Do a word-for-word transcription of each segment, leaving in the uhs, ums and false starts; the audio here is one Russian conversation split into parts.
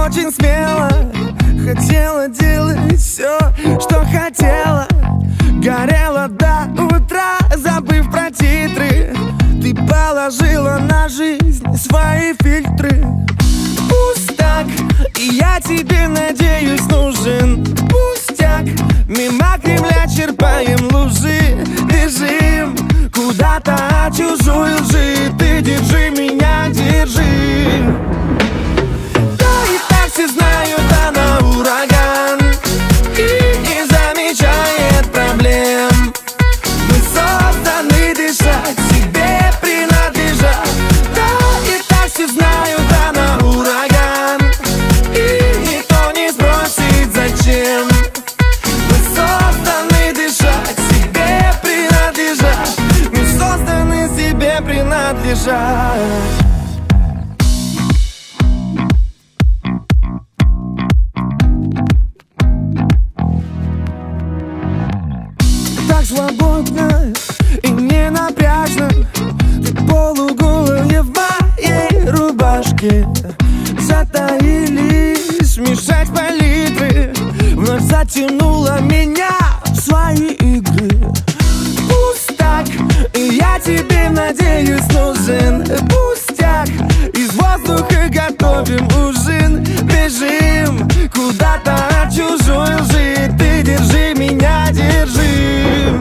очень смело, хотела делать все, что хотела. Горела до утра, забыв про титры. Ты положила на жизнь свои фильтры. Пустяк, и я тебе, надеюсь, нужен. Пустяк, мимо Кремля черпаем лужи. Бежим куда-то от чужой лжи. Ты держи меня, держи. Да и так все знают, она ураган и не замечает проблем. Мы созданы дышать, себе принадлежать. Да и так все знают, она ураган и никто не спросит, зачем. Мы созданы дышать, себе принадлежать. Мы созданы себе принадлежать. Так свободно и не напряжно. Ты полуголые в моей рубашке затаились смешать палитры. Вновь затянула меня в свои игры. Пустяк, и я тебе, надеюсь, нужен. Пустяк, из воздуха готовим ужин. Бежим куда-то от чужой лжи. Ты держи меня, держи.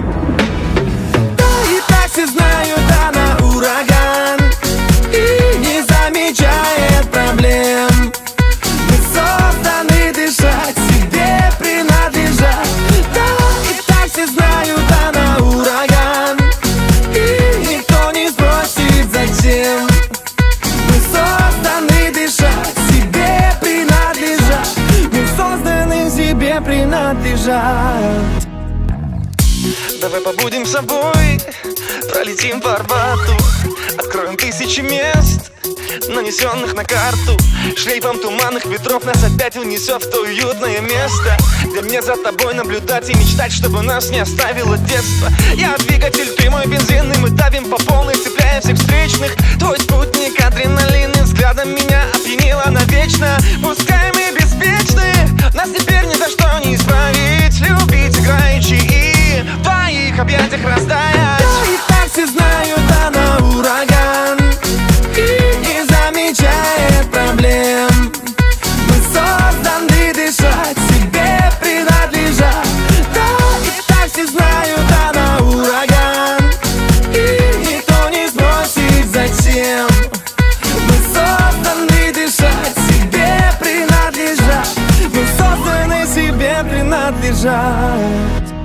Да и так все знают, она ураган и не замечает проблем. Мы созданы дышать, себе принадлежать. Да и так все знают, она ураган и никто не спросит, зачем. Мы созданы дышать, себе принадлежать. Мы созданы себе принадлежать. Давай побудем собой, пролетим по Арбату, откроем тысячи мест, нанесенных на карту. Шлейфом туманных ветров нас опять унесет в то уютное место, где мне за тобой наблюдать и мечтать, чтобы нас не оставило детство. Я двигатель, ты мой бензин, и мы давим по полной, цепляя всех встречных. Твой спутник, адреналин, и взглядом меня опьянила навечно. Пускай мы беспечны, нас теперь ни за что не исправить. Любить играючи и в твоих объятиях растаять. Да и так все знают, она ураган и не замечает проблем. Мы созданы дышать, себе принадлежать. Да и так все знают, она ураган и никто не спросит, зачем. Мы созданы дышать, себе принадлежать. Мы созданы себе принадлежать.